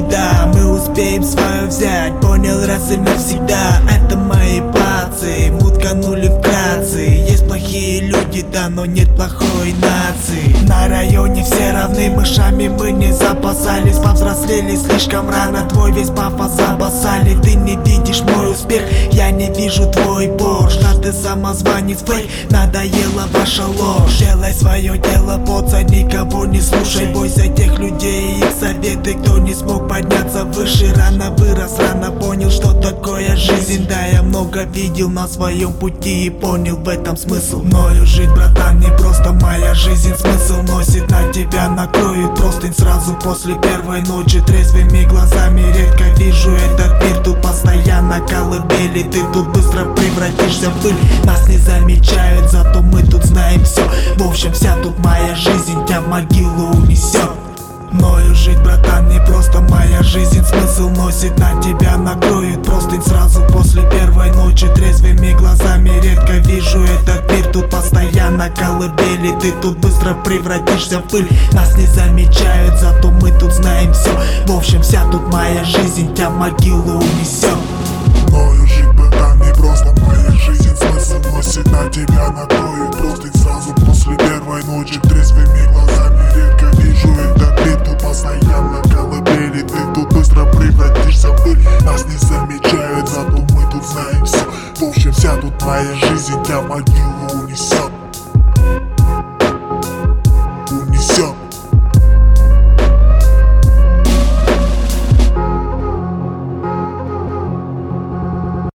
да, мы успеем свое взять. Понял раз и навсегда, это мои братцы. Мы утканули вкратце. Есть плохие люди, да, но нет плохой нации. На районе все равны, мышами мы не запасались. Повзрослели слишком рано, твой весь пафос забасали. Ты не видишь мой успех, я не вижу твой борщ. Да ты самозванец фейк, надоела ваша ложь. Делай свое дело, поцать, никого не слушай. Бойся тех людей и их советы, кто не смог подняться выше. Рано вырос, рано понял, что такое жизнь. Да, я много видел на своем пути и понял в этом смысл. Мною жить, братан, не просто моя жизнь смысл носит. На тебя накроют простынь сразу после первой ночи. Трезвыми глазами редко вижу этот мир. Тут постоянно колыбели, ты тут быстро превратишься в пыль. Нас не замечают, зато мы тут знаем все. В общем, вся тут моя жизнь тебя в могилу унесет. Мною жить, братан, не просто моя жизнь смысл носит. На тебя накроют простынь сразу после первой ночи. Трезвыми глазами редко вижу этот мир. Тут постоянно колыбели, ты тут быстро превратишься в пыль. Нас не замечают, зато мы тут знаем все. В общем, вся тут моя жизнь тебя в могилу унесет. Мною жить, братан, не просто моя жизнь смысл носит. На тебя накроют простынь сразу после первой ночи. Трезвыми глазами редко вижу этот мир. Тут постоянно колыбели, ты тут быстро превратишься в пыль. Нас не замечают, зато мы тут знаем все. В общем, вся тут моя жизнь тебя в могилу унесет.